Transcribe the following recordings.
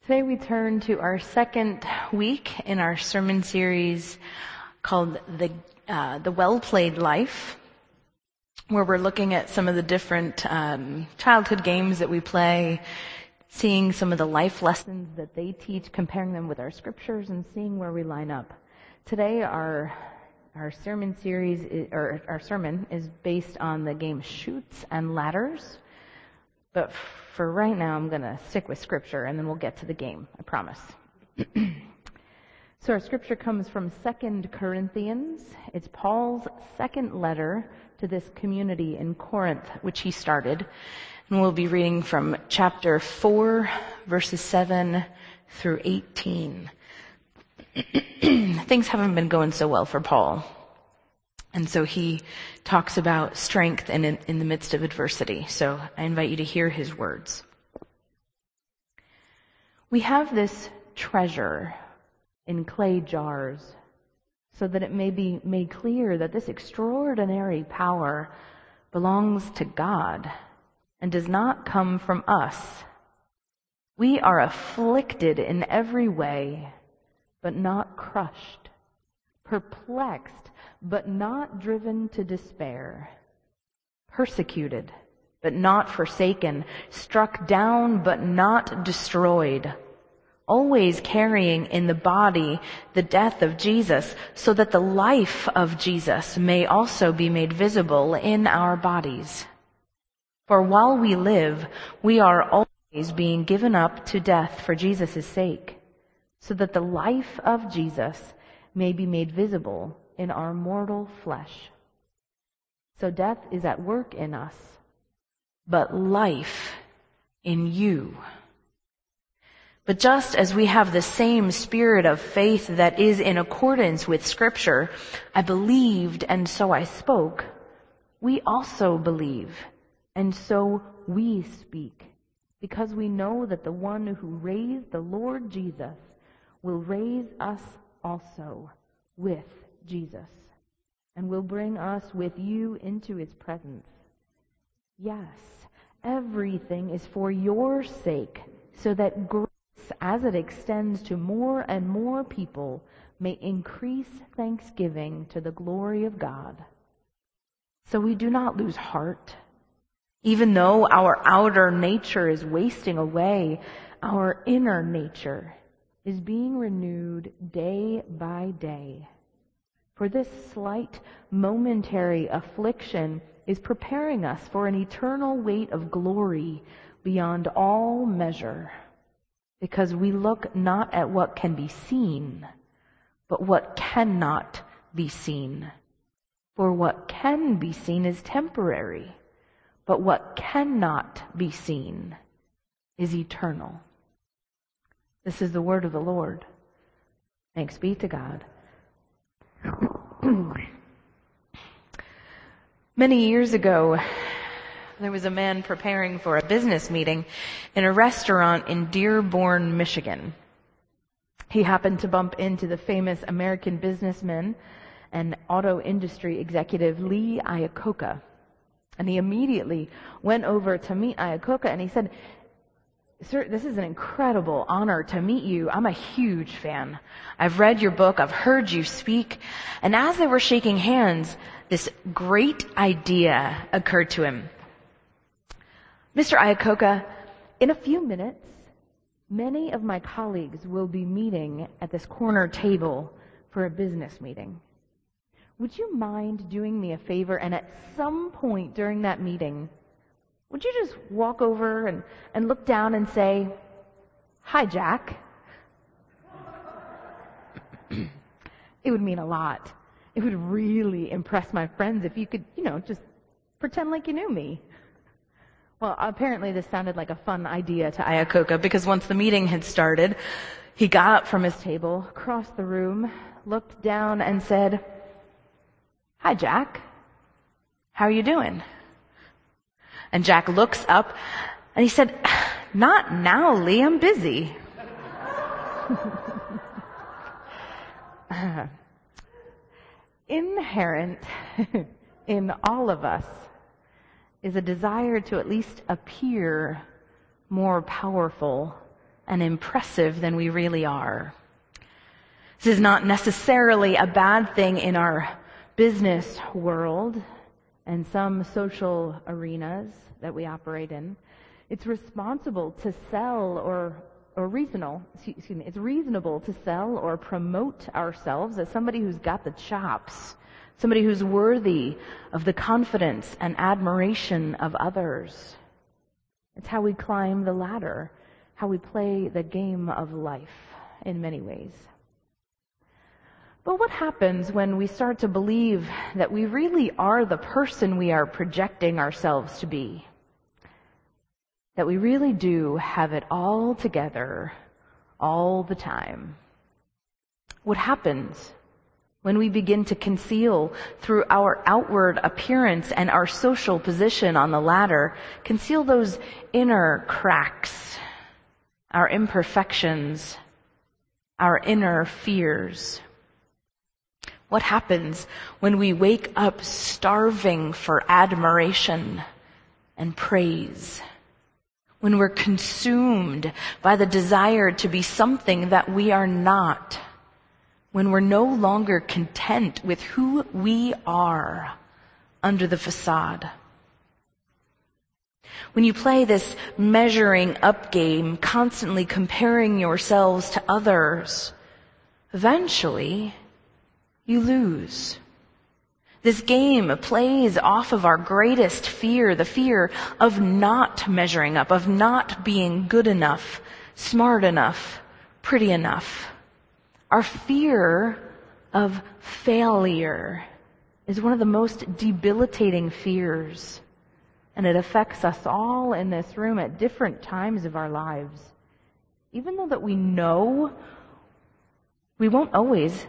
Today we turn to our second week in our sermon series called The Well-Played Life, where we're looking at some of the different childhood games that we play, seeing some of the life lessons that they teach, comparing them with our scriptures, and seeing where we line up. Today our sermon is based on the game Chutes and Ladders, but for right now, I'm going to stick with Scripture, and then we'll get to the game, I promise. So our Scripture comes from 2 Corinthians. It's Paul's second letter to this community in Corinth, which he started. And we'll be reading from chapter 4, verses 7 through 18. Things haven't been going so well for Paul. And so he talks about strength in the midst of adversity. So I invite you to hear his words. We have this treasure in clay jars so that it may be made clear that this extraordinary power belongs to God and does not come from us. We are afflicted in every way, but not crushed, perplexed, but not driven to despair, persecuted, but not forsaken, struck down, but not destroyed, always carrying in the body the death of Jesus, so that the life of Jesus may also be made visible in our bodies. For while we live, we are always being given up to death for Jesus' sake, so that the life of Jesus may be made visible in our mortal flesh. So death is at work in us, but life in you. But just as we have the same spirit of faith that is in accordance with Scripture, I believed and so I spoke, we also believe and so we speak, because we know that the one who raised the Lord Jesus will raise us also with Jesus, and will bring us with you into his presence. Yes, everything is for your sake, so that grace, as it extends to more and more people, may increase thanksgiving to the glory of God. So we do not lose heart. Even though our outer nature is wasting away, our inner nature is being renewed day by day. For this slight, momentary affliction is preparing us for an eternal weight of glory beyond all measure, because we look not at what can be seen, but what cannot be seen. For what can be seen is temporary, but what cannot be seen is eternal. This is the word of the Lord. Thanks be to God. Many years ago, there was a man preparing for a business meeting in a restaurant in Dearborn, Michigan. He happened to bump into the famous American businessman and auto industry executive Lee Iacocca. And he immediately went over to meet Iacocca and he said, "Sir, this is an incredible honor to meet you. I'm a huge fan. I've read your book. I've heard you speak." And as they were shaking hands, this great idea occurred to him. "Mr. Iacocca, in a few minutes, many of my colleagues will be meeting at this corner table for a business meeting. Would you mind doing me a favor, and at some point during that meeting, would you just walk over and look down and say, 'Hi, Jack'?" It would mean a lot. It would really impress my friends if you could, just pretend like you knew me. Well, apparently this sounded like a fun idea to Iacocca, because once the meeting had started, he got up from his table, crossed the room, looked down and said, "Hi, Jack. How are you doing?" And Jack looks up and he said, "Not now, Lee, I'm busy." Inherent in all of us is a desire to at least appear more powerful and impressive than we really are. This is not necessarily a bad thing in our business world and some social arenas that we operate in. It's responsible to sell it's reasonable to sell or promote ourselves as somebody who's got the chops, somebody who's worthy of the confidence and admiration of others. It's how we climb the ladder, how we play the game of life in many ways. But what happens when we start to believe that we really are the person we are projecting ourselves to be? That we really do have it all together all the time? What happens when we begin to conceal through our outward appearance and our social position on the ladder, conceal those inner cracks, our imperfections, our inner fears? What happens when we wake up starving for admiration and praise? When we're consumed by the desire to be something that we are not? When we're no longer content with who we are under the facade? When you play this measuring up game, constantly comparing yourselves to others, eventually you lose. This game plays off of our greatest fear, the fear of not measuring up, of not being good enough, smart enough, pretty enough. Our fear of failure is one of the most debilitating fears, and it affects us all in this room at different times of our lives. Even though that we know we won't always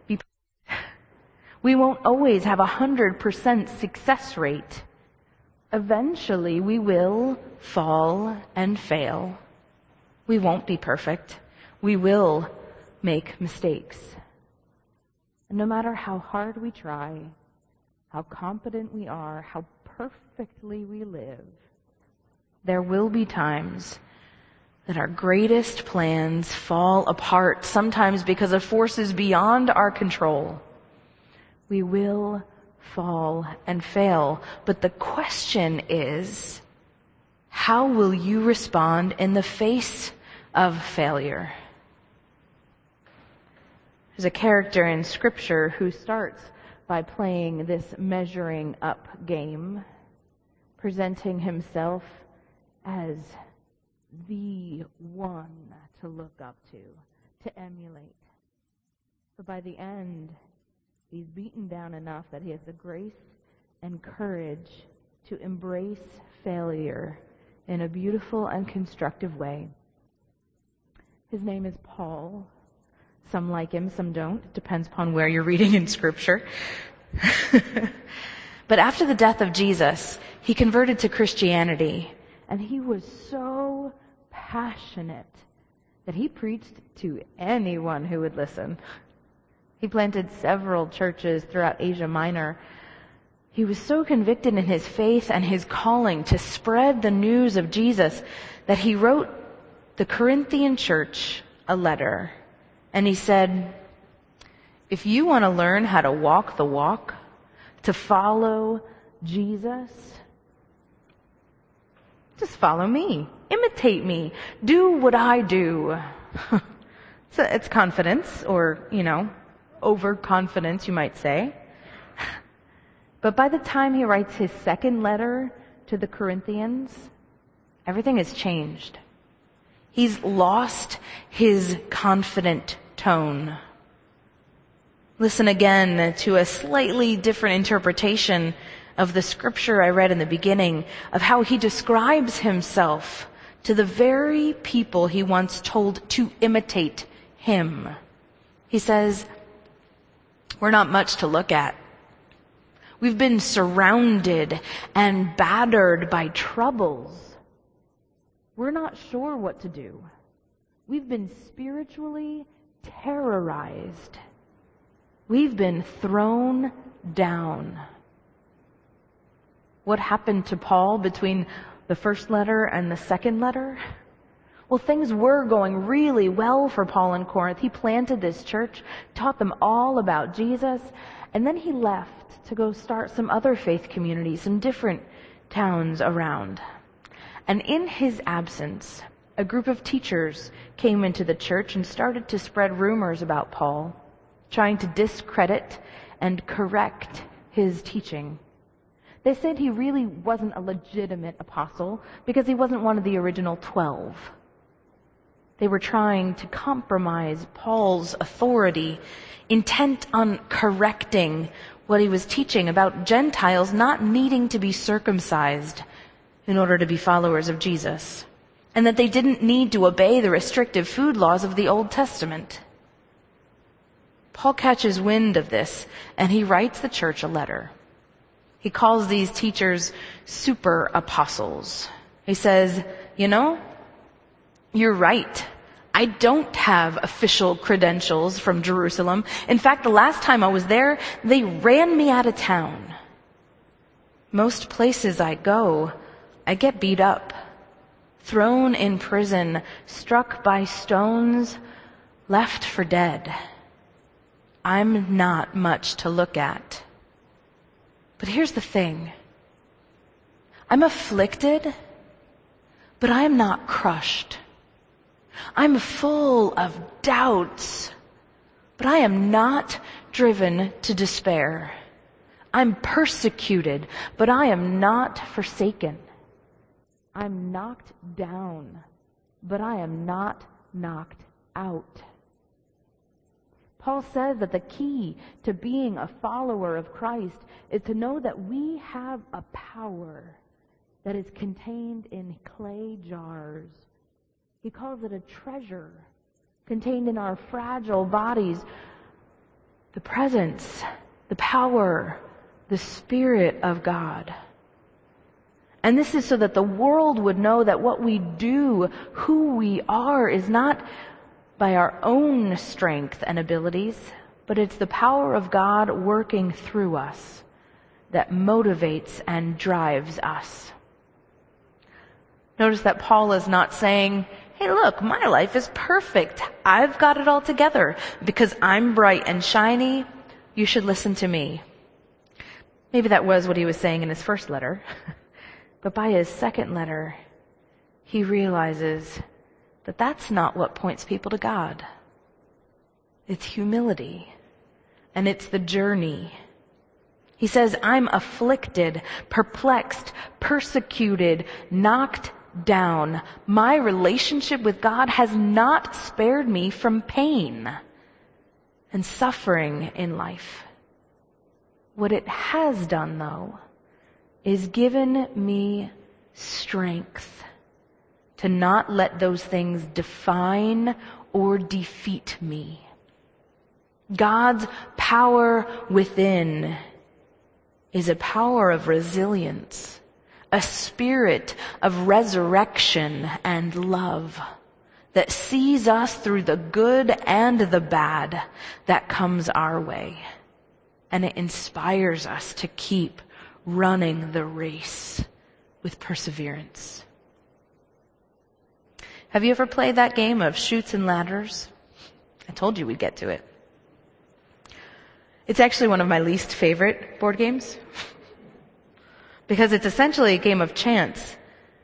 have 100% success rate. Eventually, we will fall and fail. We won't be perfect. We will make mistakes. And no matter how hard we try, how competent we are, how perfectly we live, there will be times that our greatest plans fall apart, sometimes because of forces beyond our control. We will fall and fail. But the question is, how will you respond in the face of failure? There's a character in Scripture who starts by playing this measuring up game, presenting himself as the one to look up to emulate. But by the end, he's beaten down enough that he has the grace and courage to embrace failure in a beautiful and constructive way. His name is Paul. Some like him, some don't. It depends upon where you're reading in Scripture. But after the death of Jesus, he converted to Christianity, and he was so passionate that he preached to anyone who would listen. He planted several churches throughout Asia Minor. He was so convicted in his faith and his calling to spread the news of Jesus that he wrote the Corinthian church a letter. And he said, if you want to learn how to walk the walk, to follow Jesus, just follow me. Imitate me. Do what I do. So it's confidence, or, overconfidence, you might say. But by the time he writes his second letter to the Corinthians, everything has changed. He's lost his confident tone. Listen again to a slightly different interpretation of the scripture I read in the beginning, of how he describes himself to the very people he once told to imitate him. He says, we're not much to look at. We've been surrounded and battered by troubles. We're not sure what to do. We've been spiritually terrorized. We've been thrown down. What happened to Paul between the first letter and the second letter? Well, things were going really well for Paul in Corinth. He planted this church, taught them all about Jesus, and then he left to go start some other faith communities in different towns around. And in his absence, a group of teachers came into the church and started to spread rumors about Paul, trying to discredit and correct his teaching. They said he really wasn't a legitimate apostle because he wasn't one of the original 12. They were trying to compromise Paul's authority, intent on correcting what he was teaching about Gentiles not needing to be circumcised in order to be followers of Jesus, and that they didn't need to obey the restrictive food laws of the Old Testament. Paul catches wind of this, and he writes the church a letter. He calls these teachers super apostles. He says, you're right. I don't have official credentials from Jerusalem. In fact, the last time I was there, they ran me out of town. Most places I go, I get beat up, thrown in prison, struck by stones, left for dead. I'm not much to look at. But here's the thing. I'm afflicted, but I am not crushed. I'm full of doubts, but I am not driven to despair. I'm persecuted, but I am not forsaken. I'm knocked down, but I am not knocked out. Paul says that the key to being a follower of Christ is to know that we have a power that is contained in clay jars. He calls it a treasure contained in our fragile bodies. The presence, the power, the Spirit of God. And this is so that the world would know that what we do, who we are, is not by our own strength and abilities, but it's the power of God working through us that motivates and drives us. Notice that Paul is not saying, hey, look, my life is perfect. I've got it all together. Because I'm bright and shiny, you should listen to me. Maybe that was what he was saying in his first letter. But by his second letter, he realizes that that's not what points people to God. It's humility. And it's the journey. He says, I'm afflicted, perplexed, persecuted, knocked down. My relationship with God has not spared me from pain and suffering in life. What it has done, though, is given me strength to not let those things define or defeat me. God's power within is a power of resilience, a spirit of resurrection and love that sees us through the good and the bad that comes our way. And it inspires us to keep running the race with perseverance. Have you ever played that game of Chutes and Ladders? I told you we'd get to it. It's actually one of my least favorite board games because it's essentially a game of chance.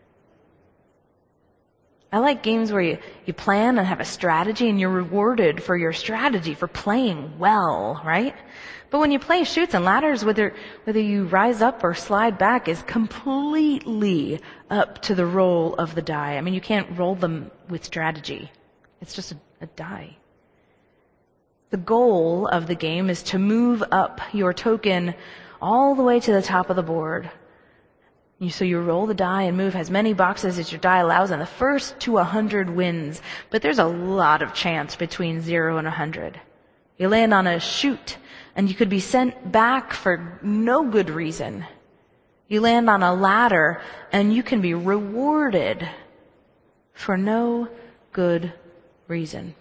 I like games where you plan and have a strategy and you're rewarded for your strategy, for playing well, right? But when you play Chutes and Ladders, whether you rise up or slide back is completely up to the roll of the die. I mean, you can't roll them with strategy. It's just a die. The goal of the game is to move up your token all the way to the top of the board. So you roll the die and move as many boxes as your die allows, and the first to 100 wins. But there's a lot of chance between 0 and 100. You land on a chute, and you could be sent back for no good reason. You land on a ladder, and you can be rewarded for no good reason.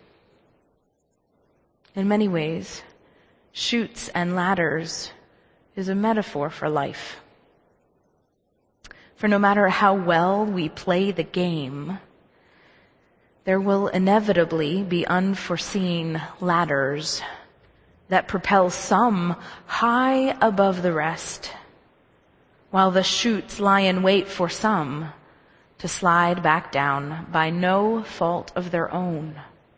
In many ways, chutes and ladders is a metaphor for life. For no matter how well we play the game, There will inevitably be unforeseen ladders that propel some high above the rest, while the chutes lie in wait for some to slide back down by no fault of their own.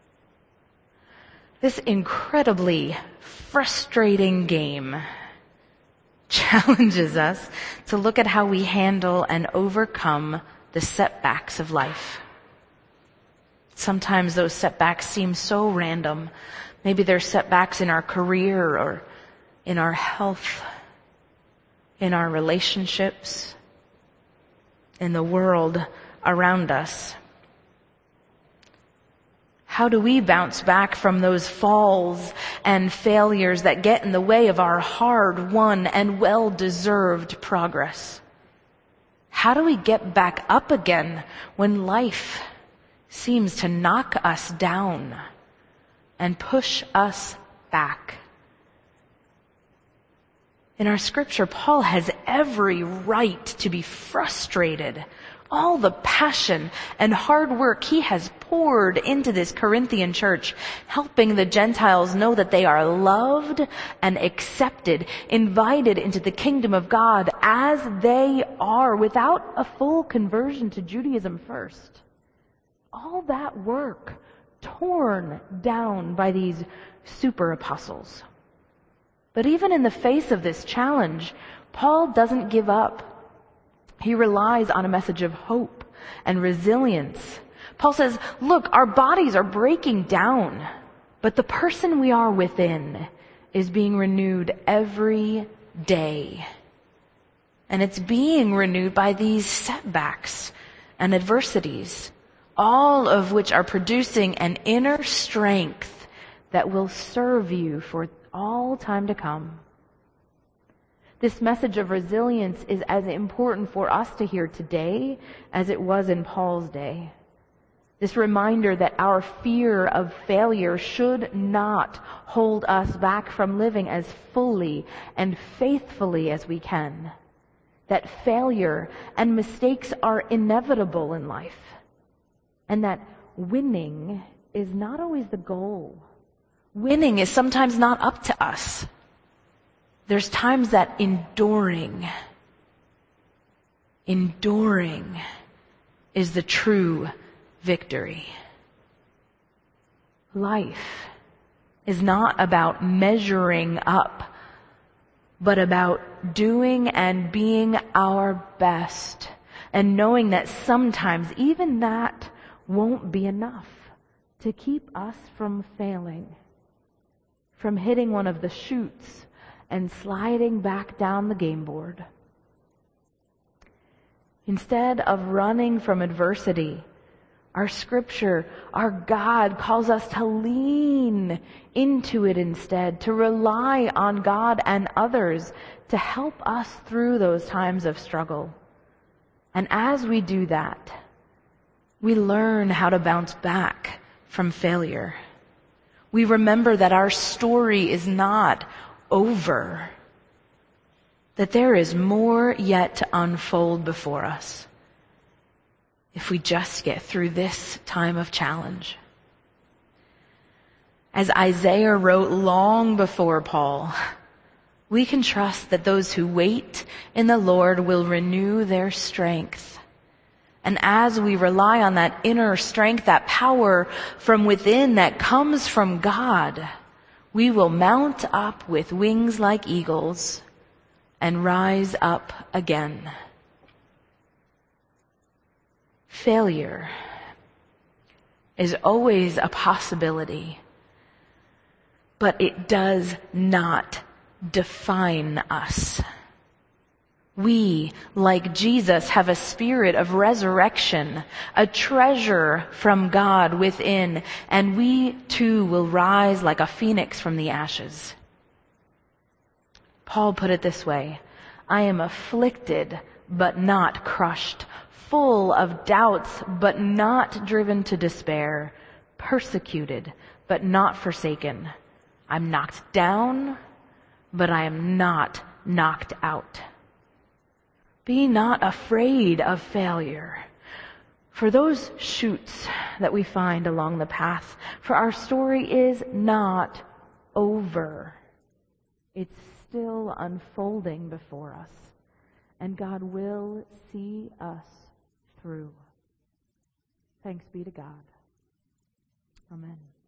This incredibly frustrating game challenges us to look at how we handle and overcome the setbacks of life. Sometimes those setbacks seem so random. Maybe they're setbacks in our career or in our health, in our relationships, in the world around us. How do we bounce back from those falls and failures that get in the way of our hard-won and well-deserved progress? How do we get back up again when life seems to knock us down and push us back? In our scripture, Paul has every right to be frustrated. All the passion and hard work he has poured into this Corinthian church, helping the Gentiles know that they are loved and accepted, invited into the kingdom of God as they are, without a full conversion to Judaism first. All that work torn down by these super apostles. But even in the face of this challenge, Paul doesn't give up. He relies on a message of hope and resilience. Paul says, look, our bodies are breaking down, but the person we are within is being renewed every day. And it's being renewed by these setbacks and adversities, all of which are producing an inner strength that will serve you for all time to come. This message of resilience is as important for us to hear today as it was in Paul's day. This reminder that our fear of failure should not hold us back from living as fully and faithfully as we can. That failure and mistakes are inevitable in life. And that winning is not always the goal. Winning is sometimes not up to us. There's times that enduring is the true victory. Life is not about measuring up, but about doing and being our best, and knowing that sometimes even that won't be enough to keep us from failing, from hitting one of the chutes and sliding back down the game board. Instead of running from adversity, our scripture, our God calls us to lean into it instead, to rely on God and others to help us through those times of struggle. And as we do that, we learn how to bounce back from failure. We remember that our story is not over, that there is more yet to unfold before us if we just get through this time of challenge. As Isaiah wrote long before Paul, we can trust that those who wait in the Lord will renew their strength. And as we rely on that inner strength, that power from within that comes from God, we will mount up with wings like eagles and rise up again. Failure is always a possibility, but it does not define us. We, like Jesus, have a spirit of resurrection, a treasure from God within, and we too will rise like a phoenix from the ashes. Paul put it this way, I am afflicted but not crushed, full of doubts but not driven to despair, persecuted but not forsaken. I'm knocked down, but I am not knocked out. Be not afraid of failure, for those chutes that we find along the path. For our story is not over. It's still unfolding before us. And God will see us through. Thanks be to God. Amen.